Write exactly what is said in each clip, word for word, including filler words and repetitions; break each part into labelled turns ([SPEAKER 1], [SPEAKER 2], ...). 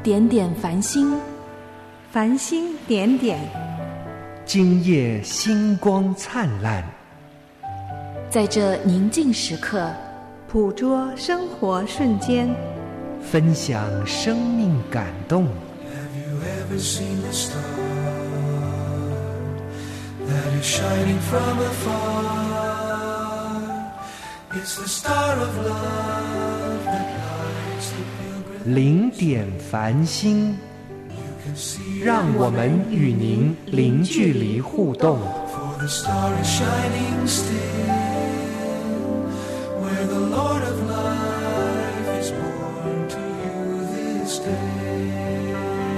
[SPEAKER 1] 点点繁星，
[SPEAKER 2] 繁星点点，
[SPEAKER 3] 今夜星光灿烂。
[SPEAKER 1] 在这宁静时刻，
[SPEAKER 2] 捕捉生活瞬间，
[SPEAKER 3] 分享生命感动。
[SPEAKER 4] Have you ever seen a star that is shining from afar? It's the star of love that lights the pilgrim.
[SPEAKER 3] 零点繁星，让我们与您零距离互动。
[SPEAKER 4] For the star is shining still, where the Lord of life is born to you this day.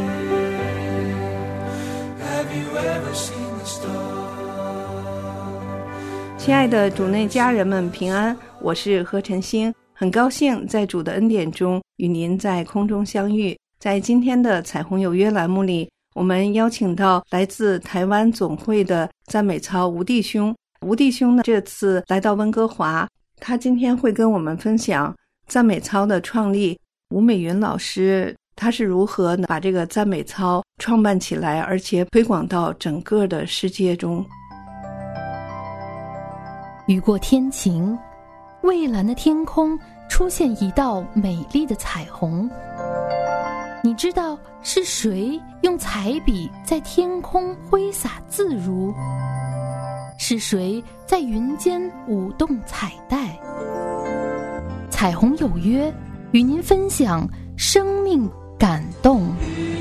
[SPEAKER 4] Have you ever seen the star?
[SPEAKER 2] 亲爱的主内家人们平安，我是何晨星，很高兴在主的恩典中与您在空中相遇。在今天的彩虹有约栏目里，我们邀请到来自台湾总会的赞美操吴弟兄。吴弟兄呢，这次来到温哥华，他今天会跟我们分享赞美操的创立。吴美云老师他是如何把这个赞美操创办起来，而且推广到整个的世界中。
[SPEAKER 5] 雨过天晴，蔚蓝的天空出现一道美丽的彩虹。你知道是谁用彩笔在天空挥洒自如？是谁在云间舞动彩带？彩虹有约，与您分享生命感动。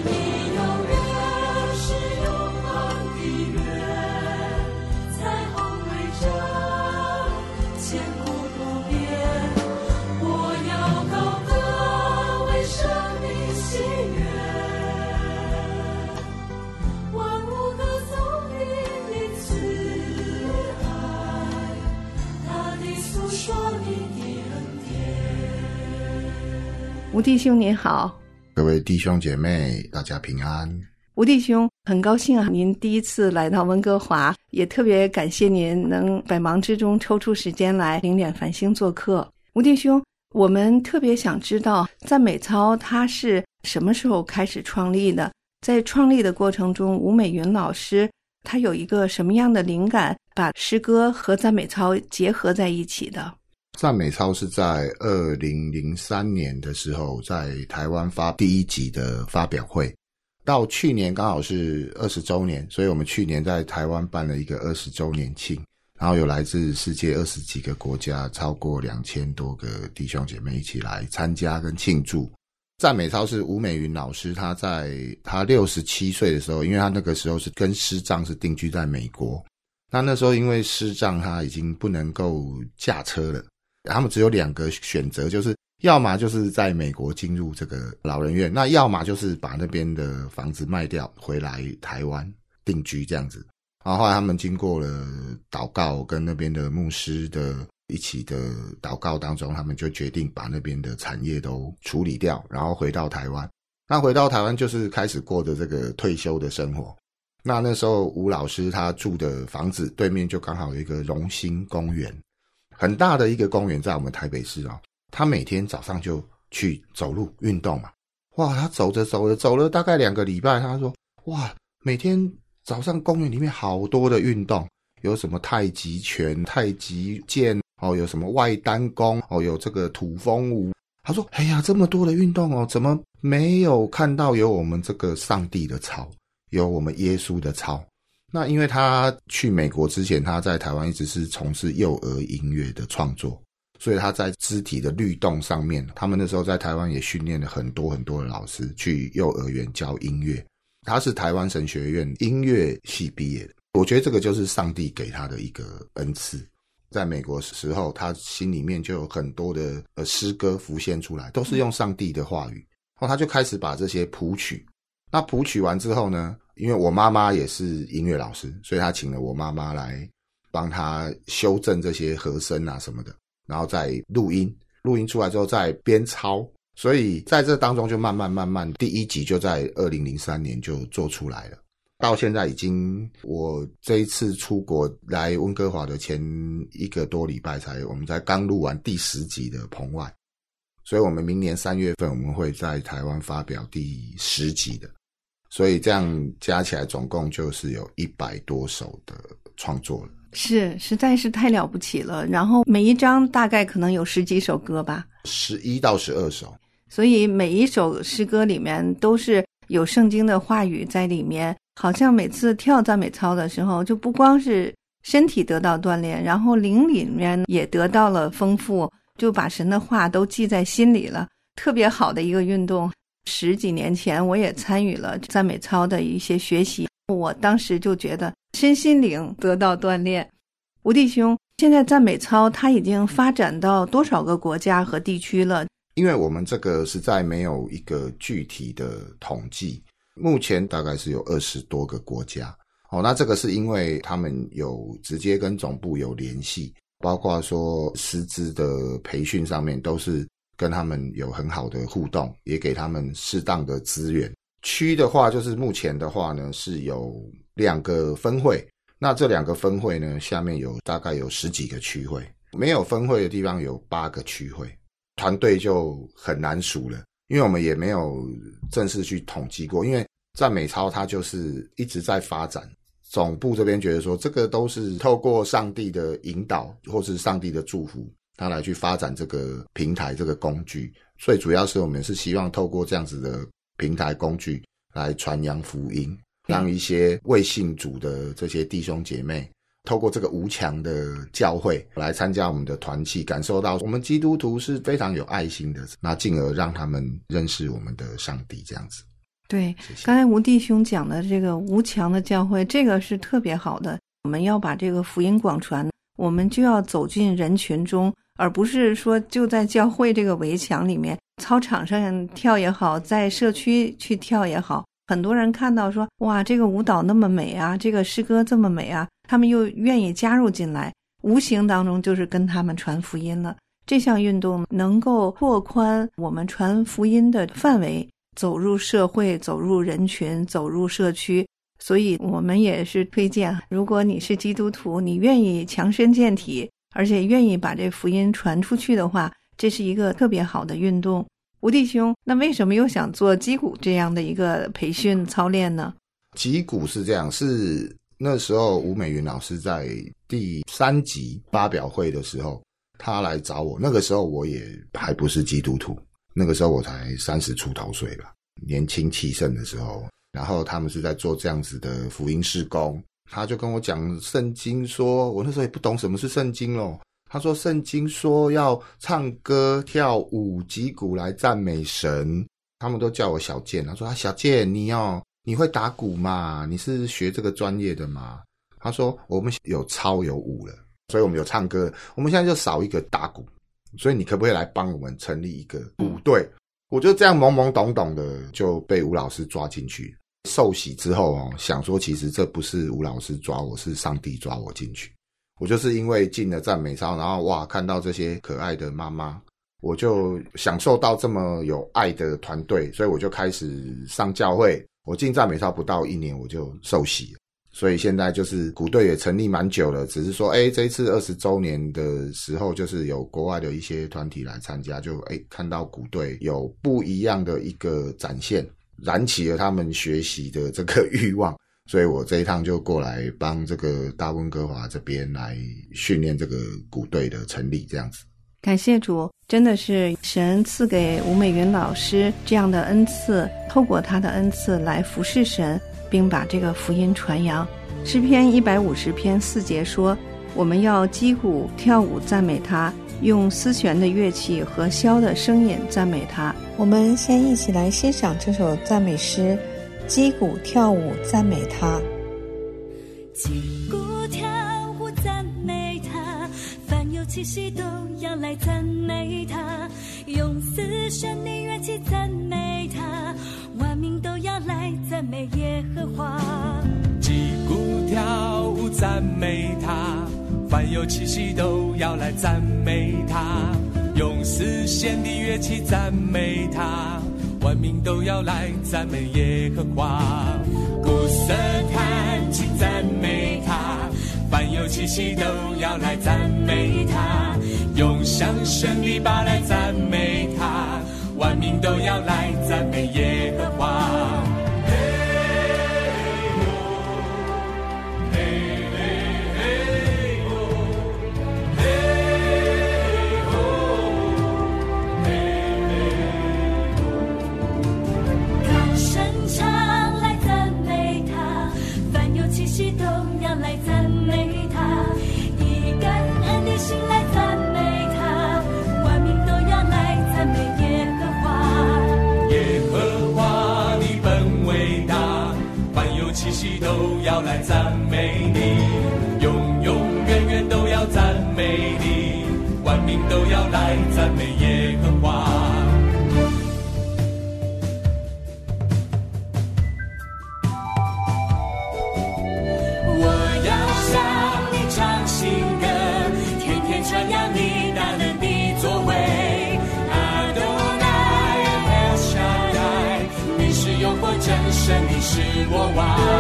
[SPEAKER 2] 吴弟兄您好。
[SPEAKER 6] 各位弟兄姐妹大家平安。
[SPEAKER 2] 吴弟兄，很高兴啊，您第一次来到温哥华，也特别感谢您能百忙之中抽出时间来零点繁星做客。吴弟兄，我们特别想知道赞美操它是什么时候开始创立的，在创立的过程中，吴美云老师他有一个什么样的灵感，把诗歌和赞美操结合在一起的？
[SPEAKER 6] 赞美操是在二零零三年的时候在台湾发第一集的发表会，到去年刚好是二十周年，所以我们去年在台湾办了一个二十周年庆，然后有来自世界二十几个国家超过两千多个弟兄姐妹一起来参加跟庆祝。赞美操是吴美云老师，他在他六十七岁的时候，因为他那个时候是跟师丈是定居在美国，那那时候因为师丈他已经不能够驾车了，他们只有两个选择，就是要么就是在美国进入这个老人院，那要么就是把那边的房子卖掉回来台湾定居这样子。然后后来他们经过了祷告跟那边的牧师的一起的祷告当中，他们就决定把那边的产业都处理掉，然后回到台湾。那回到台湾就是开始过的这个退休的生活。那那时候吴老师他住的房子对面就刚好有一个荣兴公园，很大的一个公园在我们台北市啊，他每天早上就去走路运动嘛。哇，他走着走着走了大概两个礼拜，他说哇，每天早上公园里面好多的运动，有什么太极拳、太极剑哦，有什么外单功哦，有这个土风舞。他说哎呀，这么多的运动哦，怎么没有看到有我们这个上帝的操，有我们耶稣的操？那因为他去美国之前，他在台湾一直是从事幼儿音乐的创作，所以他在肢体的律动上面，他们那时候在台湾也训练了很多很多的老师去幼儿园教音乐。他是台湾神学院音乐系毕业的，我觉得这个就是上帝给他的一个恩赐。在美国的时候，他心里面就有很多的呃诗歌浮现出来，都是用上帝的话语。然后他就开始把这些谱曲，那谱曲完之后呢，因为我妈妈也是音乐老师，所以他请了我妈妈来帮他修正这些和声啊什么的，然后再录音，录音出来之后再编抄，所以在这当中就慢慢慢慢，第一集就在二零零三年就做出来了。到现在已经，我这一次出国来温哥华的前一个多礼拜才，我们才刚录完第十集的棚外， 所以我们明年三月份我们会在台湾发表第十集的，所以这样加起来总共就是有一百多首的创作了。
[SPEAKER 2] 是，实在是太了不起了。然后每一章大概可能有十几首歌吧，
[SPEAKER 6] 十一到十二首，
[SPEAKER 2] 所以每一首诗歌里面都是有圣经的话语在里面，好像每次跳赞美操的时候，就不光是身体得到锻炼，然后灵里面也得到了丰富，就把神的话都记在心里了，特别好的一个运动。十几年前我也参与了赞美操的一些学习，我当时就觉得身心灵得到锻炼。吴弟兄，现在赞美操它已经发展到多少个国家和地区了？
[SPEAKER 6] 因为我们这个实在没有一个具体的统计，目前大概是有二十多个国家。哦，那这个是因为他们有直接跟总部有联系，包括说师资的培训上面都是跟他们有很好的互动，也给他们适当的资源。区的话，就是目前的话呢是有两个分会，那这两个分会呢下面有大概有十几个区会，没有分会的地方有八个区会，团队就很难数了，因为我们也没有正式去统计过，因为赞美操它就是一直在发展。总部这边觉得说这个都是透过上帝的引导或是上帝的祝福，他来去发展这个平台这个工具，所以主要是我们是希望透过这样子的平台工具来传扬福音，让一些未信主的这些弟兄姐妹透过这个无墙的教会来参加我们的团契，感受到我们基督徒是非常有爱心的，那进而让他们认识我们的上帝这样子。
[SPEAKER 2] 对，
[SPEAKER 6] 谢谢。
[SPEAKER 2] 刚才吴弟兄讲的这个无墙的教会，这个是特别好的。我们要把这个福音广传，我们就要走进人群中，而不是说就在教会这个围墙里面，操场上跳也好，在社区去跳也好，很多人看到说哇，这个舞蹈那么美啊，这个诗歌这么美啊，他们又愿意加入进来，无形当中就是跟他们传福音了。这项运动能够拓宽我们传福音的范围，走入社会，走入人群，走入社区。所以我们也是推荐，如果你是基督徒，你愿意强身健体，而且愿意把这福音传出去的话，这是一个特别好的运动。吴弟兄，那为什么又想做击鼓这样的一个培训操练呢？
[SPEAKER 6] 击鼓是这样，是那时候吴美云老师在第三集发表会的时候，他来找我，那个时候我也还不是基督徒，那个时候我才三十出头岁吧，年轻气盛的时候，然后他们是在做这样子的福音事工，他就跟我讲圣经说，我那时候也不懂什么是圣经咯，他说圣经说要唱歌跳舞击鼓来赞美神，他们都叫我小健，他说啊小健你哦你会打鼓嘛，你是学这个专业的嘛，他说我们有操有舞了，所以我们有唱歌，我们现在就少一个打鼓，所以你可不可以来帮我们成立一个鼓队？我就这样懵懵懂懂的就被吴老师抓进去。受洗之后哦，想说其实这不是吴老师抓我，是上帝抓我进去。我就是因为进了赞美操，然后哇看到这些可爱的妈妈，我就享受到这么有爱的团队，所以我就开始上教会。我进赞美操不到一年我就受洗了，所以现在就是鼓队也成立蛮久了，只是说诶这一次二十周年的时候，就是有国外的一些团体来参加，就诶看到鼓队有不一样的一个展现，燃起了他们学习的这个欲望，所以我这一趟就过来帮这个大温哥华这边来训练这个鼓队的成立这样子。
[SPEAKER 2] 感谢主，真的是神赐给吴美云老师这样的恩赐，透过他的恩赐来服侍神，并把这个福音传扬。诗篇一百五十篇四节说，我们要击鼓跳舞赞美他，用丝弦的乐器和箫的声音赞美他。
[SPEAKER 7] 我们先一起来欣赏这首赞美诗，击鼓跳舞赞美他。
[SPEAKER 8] 击鼓跳舞赞美他，凡有气息都要来赞美他，用丝弦的乐器赞美他，万民都要来赞美耶和华。
[SPEAKER 4] 击鼓跳舞赞美他，凡有气息都要来赞美他，用丝弦的乐器赞美他，万民都要来赞美耶和华。鼓瑟弹琴赞美他，凡有气息都要来赞美他，用响声的把来赞美他， 民都要来赞美耶和华。气息都要来赞美你，永永远远都要赞美你，万民都要来赞美耶和华。我要向你唱新歌，天天传扬你大能的作为。阿多奈 El Shaddai， 你是永活真神，你是我王。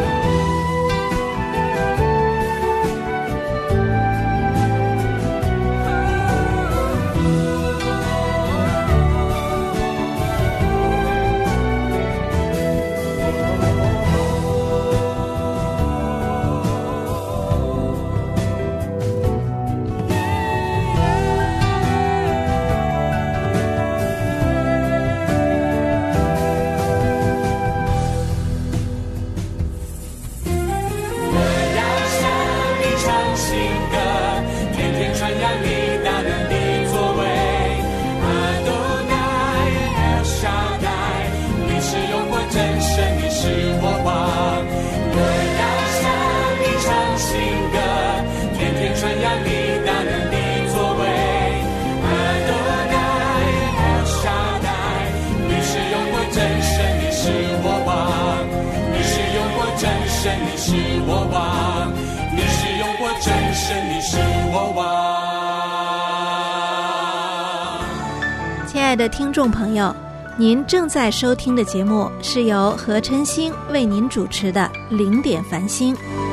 [SPEAKER 9] 亲爱的听众朋友，您正在收听的节目是由何晨星为您主持的零点繁星。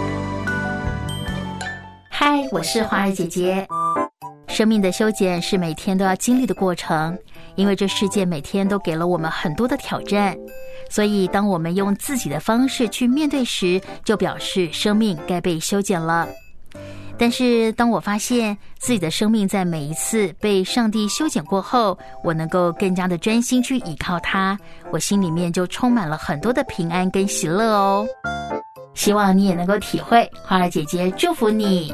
[SPEAKER 5] 嗨，我是花儿姐姐。生命的修剪是每天都要经历的过程，因为这世界每天都给了我们很多的挑战，所以当我们用自己的方式去面对时，就表示生命该被修剪了。但是当我发现自己的生命在每一次被上帝修剪过后，我能够更加的专心去依靠他，我心里面就充满了很多的平安跟喜乐哦。希望你也能够体会，花儿姐姐祝福你。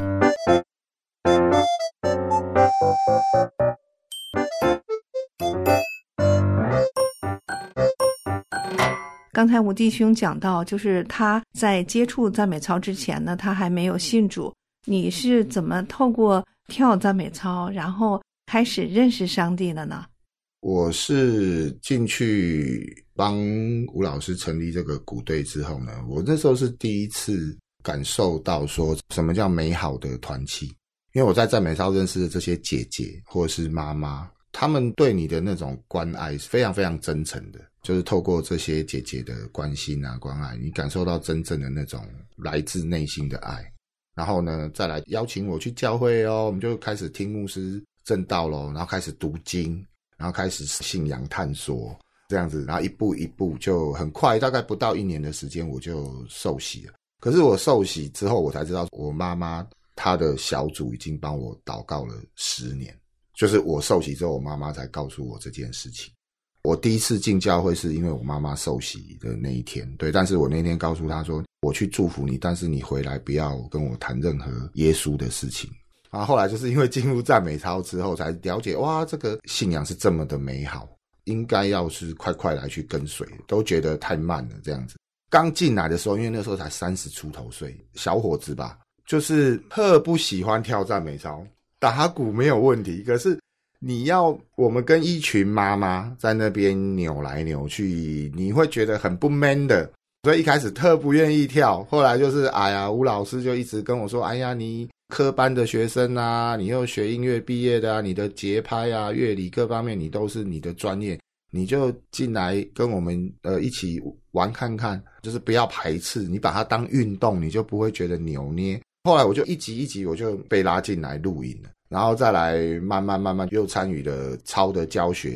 [SPEAKER 2] 刚才吴弟兄讲到，就是他在接触赞美操之前呢，他还没有信主。你是怎么透过跳赞美操，然后开始认识上帝的呢？
[SPEAKER 6] 我是进去帮吴老师成立这个鼓队之后呢，我那时候是第一次感受到说什么叫美好的团契。因为我在赞美操认识的这些姐姐或是妈妈，她们对你的那种关爱是非常非常真诚的，就是透过这些姐姐的关心啊关爱，你感受到真正的那种来自内心的爱。然后呢再来邀请我去教会哦，我们就开始听牧师证道咯，然后开始读经，然后开始信仰探索这样子，然后一步一步就很快，大概不到一年的时间我就受洗了。可是我受洗之后我才知道，我妈妈她的小组已经帮我祷告了十年，就是我受洗之后我妈妈才告诉我这件事情。我第一次进教会是因为我妈妈受洗的那一天，对，但是我那天告诉她说，我去祝福你，但是你回来不要跟我谈任何耶稣的事情。然后后来就是因为进入赞美操之后才了解，哇，这个信仰是这么的美好，应该要是快快来去跟随，都觉得太慢了这样子。刚进来的时候，因为那时候才三十出头岁，小伙子吧，就是特不喜欢跳赞美操，打鼓没有问题，可是你要我们跟一群妈妈在那边扭来扭去，你会觉得很不 man 的，所以一开始特不愿意跳。后来就是哎呀，吴老师就一直跟我说，哎呀，你科班的学生啊，你又学音乐毕业的啊，你的节拍啊乐理各方面你都是你的专业，你就进来跟我们呃一起玩看看，就是不要排斥，你把它当运动，你就不会觉得扭捏。后来我就一集一集我就被拉进来录影了，然后再来慢慢慢慢又参与了操的教学，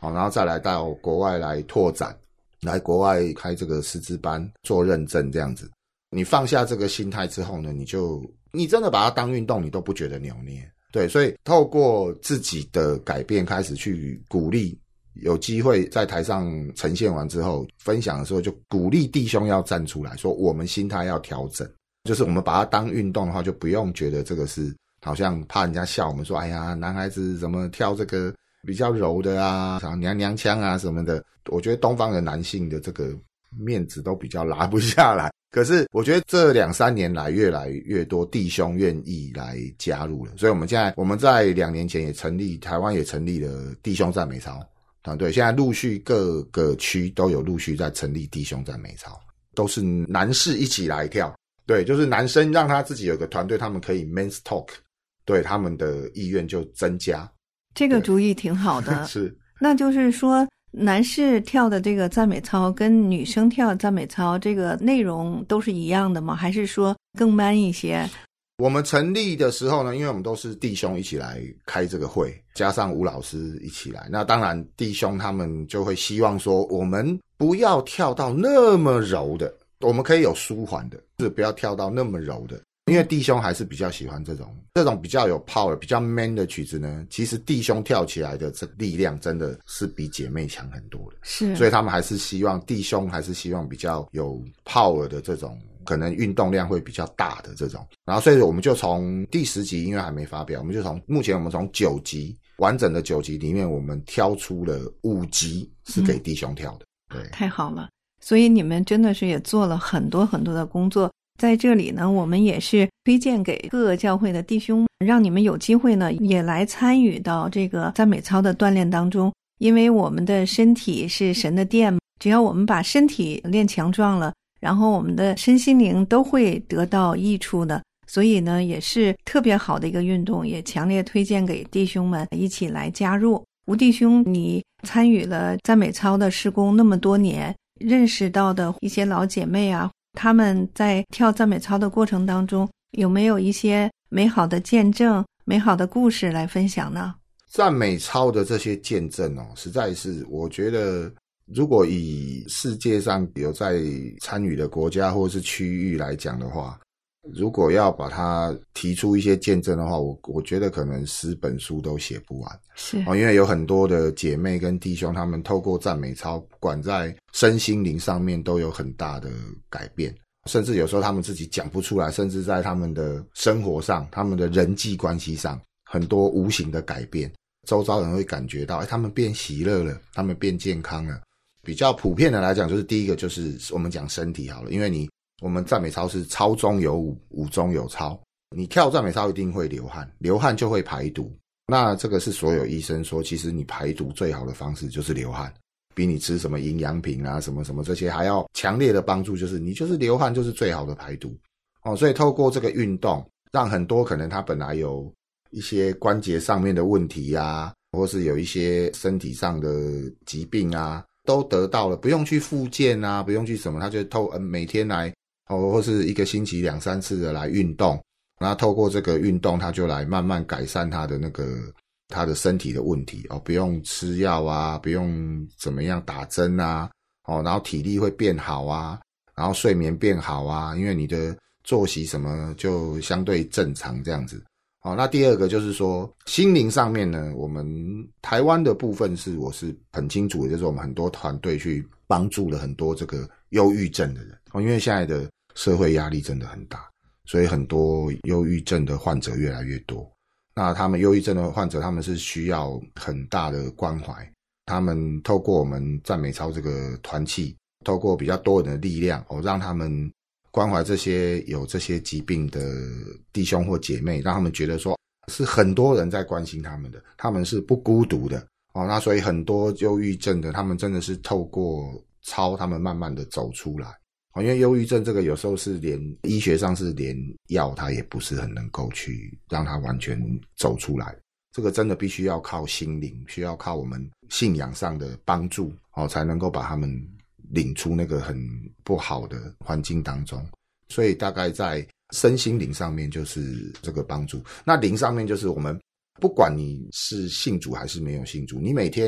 [SPEAKER 6] 然后再来到国外来拓展，来国外开这个师资班做认证这样子。你放下这个心态之后呢，你就你真的把它当运动，你都不觉得扭捏。对，所以透过自己的改变开始去鼓励，有机会在台上呈现完之后分享的时候，就鼓励弟兄要站出来说我们心态要调整，就是我们把它当运动的话，就不用觉得这个是好像怕人家笑我们说哎呀男孩子怎么跳这个比较柔的啊，然后娘娘腔啊什么的。我觉得东方的男性的这个面子都比较拉不下来，可是我觉得这两三年来越来越多弟兄愿意来加入了，所以我们现在我们在两年前也成立，台湾也成立了弟兄赞美操团队，现在陆续各个区都有陆续在成立弟兄赞美操，都是男士一起来跳。对，就是男生让他自己有个团队，他们可以 men's talk， 对，他们的意愿就增加。
[SPEAKER 2] 这个主意挺好的。
[SPEAKER 6] 是，
[SPEAKER 2] 那就是说男士跳的这个赞美操跟女生跳的赞美操这个内容都是一样的吗？还是说更 man 一些？
[SPEAKER 6] 我们成立的时候呢，因为我们都是弟兄一起来开这个会，加上吴老师一起来，那当然弟兄他们就会希望说我们不要跳到那么柔的，我们可以有舒缓的，就是不要跳到那么柔的，因为弟兄还是比较喜欢这种这种比较有 power 比较 man 的曲子呢，其实弟兄跳起来的这力量真的是比姐妹强很多的，
[SPEAKER 2] 是，
[SPEAKER 6] 所以他们还是希望弟兄还是希望比较有 power 的这种，可能运动量会比较大的这种。然后所以我们就从第十集，因为还没发表，我们就从目前我们从九集完整的九集里面，我们挑出了五集是给弟兄跳的、嗯、对，
[SPEAKER 2] 太好了。所以你们真的是也做了很多很多的工作，在这里呢我们也是推荐给各个教会的弟兄，让你们有机会呢也来参与到这个赞美操的锻炼当中，因为我们的身体是神的殿，只要我们把身体练强壮了，然后我们的身心灵都会得到益处的，所以呢也是特别好的一个运动，也强烈推荐给弟兄们一起来加入。吴弟兄，你参与了赞美操的事工那么多年，认识到的一些老姐妹啊，他们在跳赞美操的过程当中有没有一些美好的见证、美好的故事来分享呢？
[SPEAKER 6] 赞美操的这些见证哦，实在是我觉得如果以世界上有在参与的国家或是区域来讲的话，如果要把它提出一些见证的话，我我觉得可能十本书都写不完。
[SPEAKER 2] 是、
[SPEAKER 6] 哦、因为有很多的姐妹跟弟兄，他们透过赞美操，不管在身心灵上面都有很大的改变，甚至有时候他们自己讲不出来，甚至在他们的生活上，他们的人际关系上，很多无形的改变，周遭人会感觉到，哎，他们变喜乐了，他们变健康了。比较普遍的来讲，就是第一个就是我们讲身体好了，因为你我们赞美操是操中有舞，舞中有操，你跳赞美操一定会流汗，流汗就会排毒。那这个是所有医生说，其实你排毒最好的方式就是流汗，比你吃什么营养品啊什么什么这些还要强烈的帮助，就是你就是流汗就是最好的排毒哦。所以透过这个运动，让很多可能他本来有一些关节上面的问题啊，或是有一些身体上的疾病啊，都得到了，不用去复健啊，不用去什么，他就透、呃、每天来哦，或是一个星期两三次的来运动，然后透过这个运动，他就来慢慢改善他的那个他的身体的问题哦，不用吃药啊，不用怎么样打针啊，哦，然后体力会变好啊，然后睡眠变好啊，因为你的作息什么就相对正常这样子。好、哦，那第二个就是说心灵上面呢，我们台湾的部分是我是很清楚的，就是我们很多团队去帮助了很多这个忧郁症的人、哦、因为现在的社会压力真的很大，所以很多忧郁症的患者越来越多。那他们忧郁症的患者，他们是需要很大的关怀，他们透过我们赞美操这个团契，透过比较多人的力量、哦、让他们关怀这些有这些疾病的弟兄或姐妹，让他们觉得说是很多人在关心他们的，他们是不孤独的哦。那所以很多忧郁症的，他们真的是透过操，他们慢慢的走出来哦。因为忧郁症这个有时候是连医学上是连药它也不是很能够去让它完全走出来，这个真的必须要靠心灵，需要靠我们信仰上的帮助哦，才能够把他们领出那个很不好的环境当中。所以大概在身心灵上面就是这个帮助，那灵上面就是我们不管你是信主还是没有信主，你每天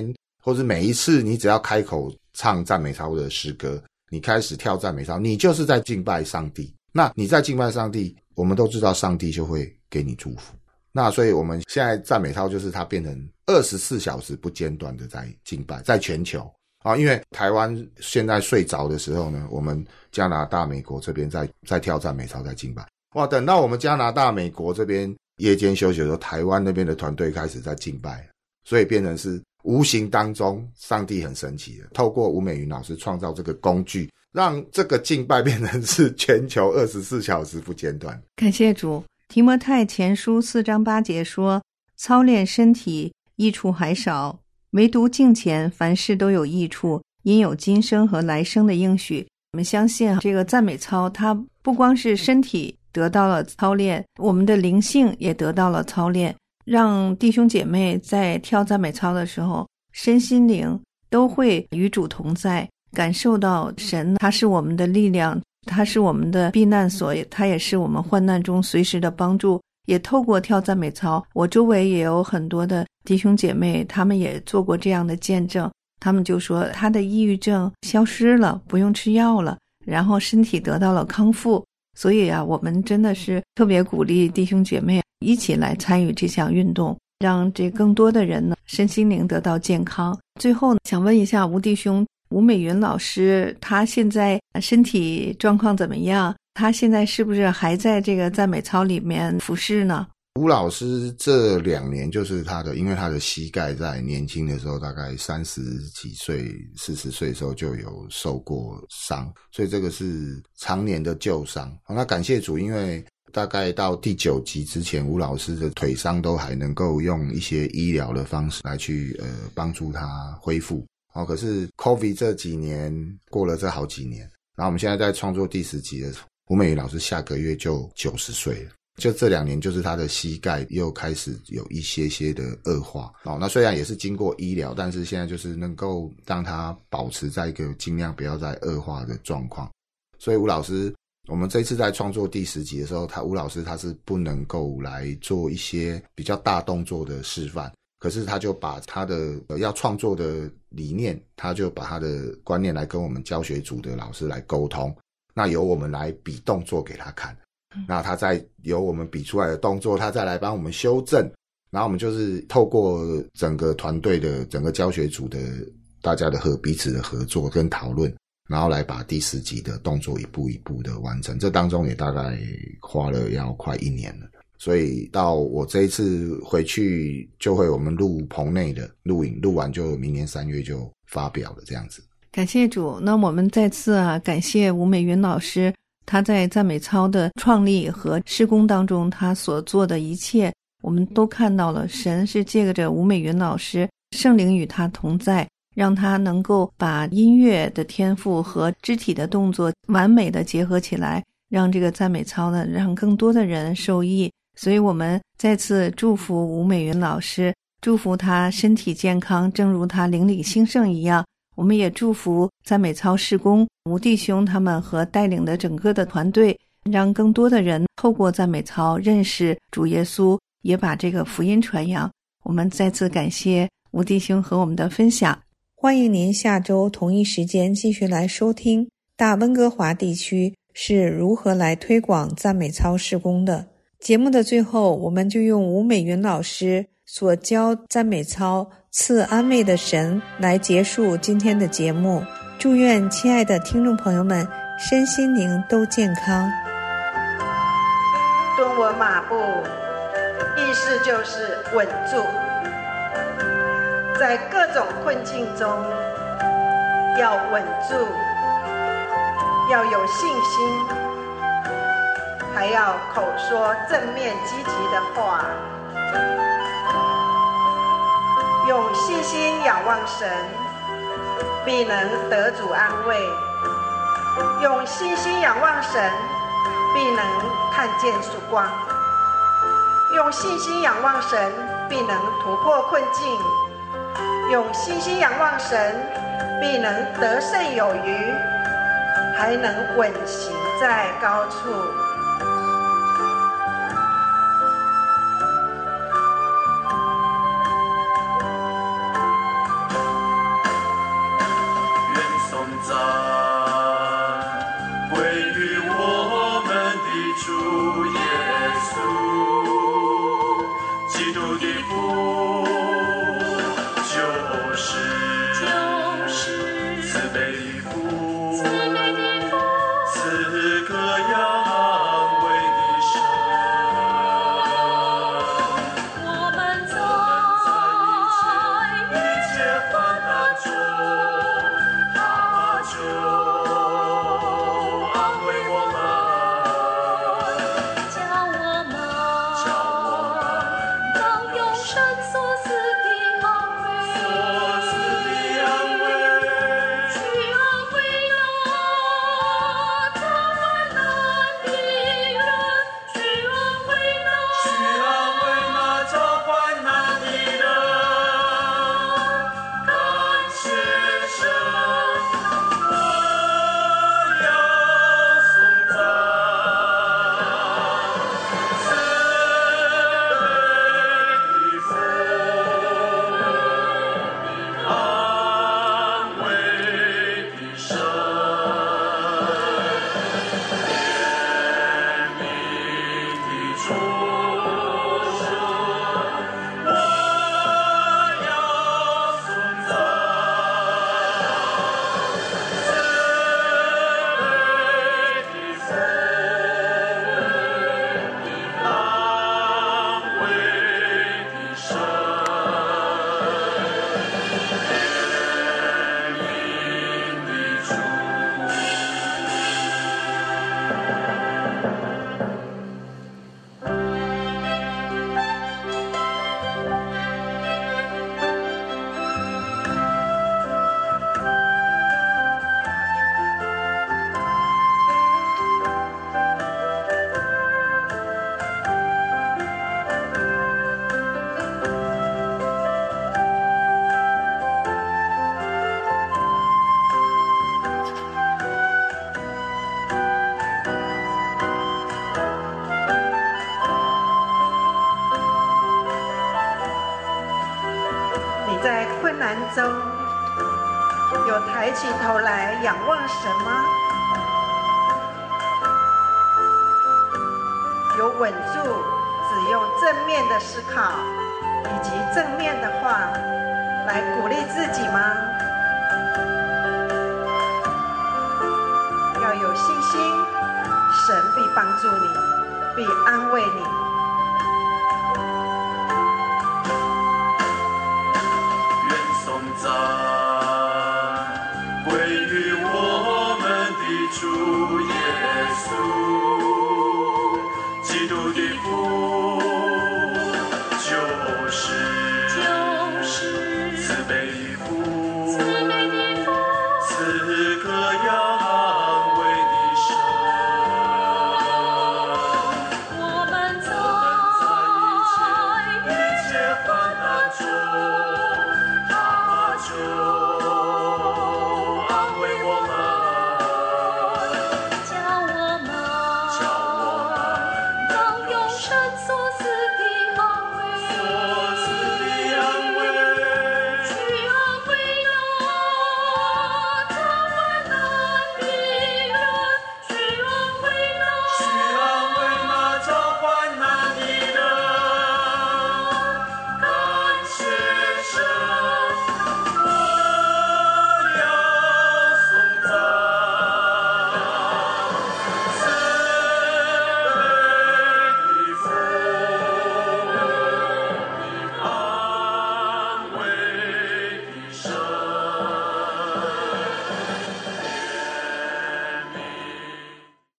[SPEAKER 6] 或是每一次你只要开口唱赞美操的诗歌，你开始跳赞美操，你就是在敬拜上帝。那你在敬拜上帝，我们都知道上帝就会给你祝福。那所以我们现在赞美操就是它变成二十四小时不间断的在敬拜，在全球啊，因为台湾现在睡着的时候呢，我们加拿大、美国这边在在跳赞美操，在敬拜。哇，等到我们加拿大、美国这边夜间休息的时候，台湾那边的团队开始在敬拜，所以变成是无形当中上帝很神奇的透过吴美云老师创造这个工具，让这个敬拜变成是全球二十四小时不间断。
[SPEAKER 2] 感谢主。提摩太前书四章八节说，操练身体益处还少，唯独敬虔凡事都有益处，因有今生和来生的应许。我们相信这个赞美操，它不光是身体得到了操练，我们的灵性也得到了操练，让弟兄姐妹在跳赞美操的时候，身心灵都会与主同在，感受到神他是我们的力量，他是我们的避难所，他也是我们患难中随时的帮助。也透过跳赞美操，我周围也有很多的弟兄姐妹，他们也做过这样的见证，他们就说他的抑郁症消失了，不用吃药了，然后身体得到了康复。所以啊，我们真的是特别鼓励弟兄姐妹一起来参与这项运动，让这更多的人呢身心灵得到健康。最后呢，想问一下吴弟兄，吴美云老师他现在身体状况怎么样？他现在是不是还在这个赞美操里面服侍呢？
[SPEAKER 6] 吴老师这两年就是他的，因为他的膝盖在年轻的时候大概三十几岁四十岁的时候就有受过伤，所以这个是常年的旧伤。那感谢主，因为大概到第九集之前，吴老师的腿伤都还能够用一些医疗的方式来去呃帮助他恢复。哦，可是 COVID 这几年过了这好几年，然后我们现在在创作第十集的时候，吴美云老师下个月就九十岁了。就这两年，就是他的膝盖又开始有一些些的恶化哦。那虽然也是经过医疗，但是现在就是能够让他保持在一个尽量不要再恶化的状况。所以吴老师，我们这次在创作第十集的时候，他吴老师他是不能够来做一些比较大动作的示范，可是他就把他的要创作的理念，他就把他的观念来跟我们教学组的老师来沟通，那由我们来比动作给他看。那他再由我们比出来的动作，他再来帮我们修正，然后我们就是透过整个团队的整个教学组的大家的和彼此的合作跟讨论，然后来把第十集的动作一步一步的完成。这当中也大概花了要快一年了，所以到我这一次回去就会我们录棚内的录影，录完就明年三月就发表了这样子。
[SPEAKER 2] 感谢主。那我们再次啊感谢吴美云老师，他在赞美操的创立和施工当中他所做的一切，我们都看到了神是借着吴美云老师，圣灵与他同在，让他能够把音乐的天赋和肢体的动作完美的结合起来，让这个赞美操呢让更多的人受益。所以我们再次祝福吴美云老师，祝福他身体健康，正如他灵里兴盛一样。我们也祝福赞美操事工吴弟兄他们和带领的整个的团队，让更多的人透过赞美操认识主耶稣，也把这个福音传扬。我们再次感谢吴弟兄和我们的分享。
[SPEAKER 7] 欢迎您下周同一时间继续来收听大温哥华地区是如何来推广赞美操事工的。节目的最后，我们就用吴美云老师所教赞美操赐安慰的神来结束今天的节目。祝愿亲爱的听众朋友们身心灵都健康。
[SPEAKER 10] 蹲稳马步，意思就是稳住，在各种困境中要稳住，要有信心，还要口说正面积极的话，用信心仰望神，必能得主安慰；用信心仰望神，必能看见曙光；用信心仰望神，必能突破困境；用信心仰望神，必能得胜有余，还能稳行在高处。
[SPEAKER 4] 主耶稣，基督的父就是就是慈悲的父，慈悲的父，赐各样安慰的神。我们在一切患难中，他就安慰我们，叫我们，叫我们能用神所赐的安慰，所赐的安慰，去安慰那遭患难的人，去安慰那，去安慰那遭患难的人。感谢神，我要颂赞慈悲的父，安慰的神，怜悯的主，我要颂赞慈悲的父，安慰的神，怜悯的主。
[SPEAKER 10] 你在困难中有抬起头来仰望神吗？有稳住只用正面的思考以及正面的话来鼓励自己吗？要有信心，神必帮助你，必安慰你。